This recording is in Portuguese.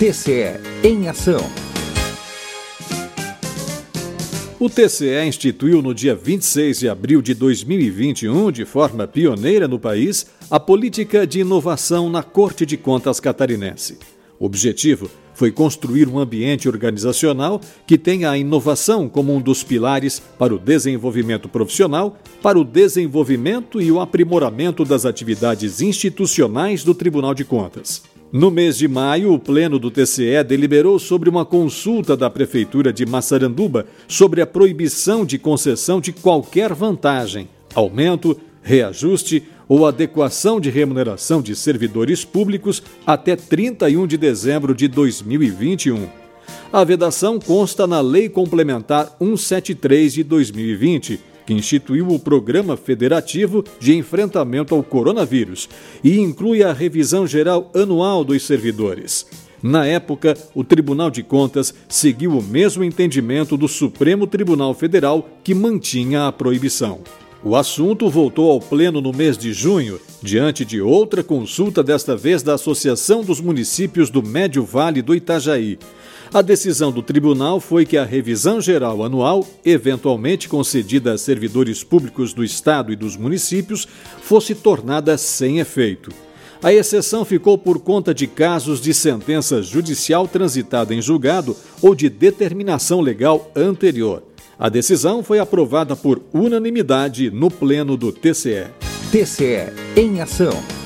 TCE em ação. O TCE instituiu no dia 26 de abril de 2021, de forma pioneira no país, a política de inovação na Corte de Contas catarinense. O objetivo foi construir um ambiente organizacional que tenha a inovação como um dos pilares para o desenvolvimento profissional, para o desenvolvimento e o aprimoramento das atividades institucionais do Tribunal de Contas. No mês de maio, o Pleno do TCE deliberou sobre uma consulta da Prefeitura de Massaranduba sobre a proibição de concessão de qualquer vantagem, aumento, reajuste ou adequação de remuneração de servidores públicos até 31 de dezembro de 2021. A vedação consta na Lei Complementar 173 de 2020, que instituiu o Programa Federativo de Enfrentamento ao Coronavírus e inclui a revisão geral anual dos servidores. Na época, o Tribunal de Contas seguiu o mesmo entendimento do Supremo Tribunal Federal, que mantinha a proibição. O assunto voltou ao Pleno no mês de junho, diante de outra consulta, desta vez da Associação dos Municípios do Médio Vale do Itajaí. A decisão do tribunal foi que a revisão geral anual, eventualmente concedida a servidores públicos do Estado e dos municípios, fosse tornada sem efeito. A exceção ficou por conta de casos de sentença judicial transitada em julgado ou de determinação legal anterior. A decisão foi aprovada por unanimidade no Pleno do TCE. TCE em ação.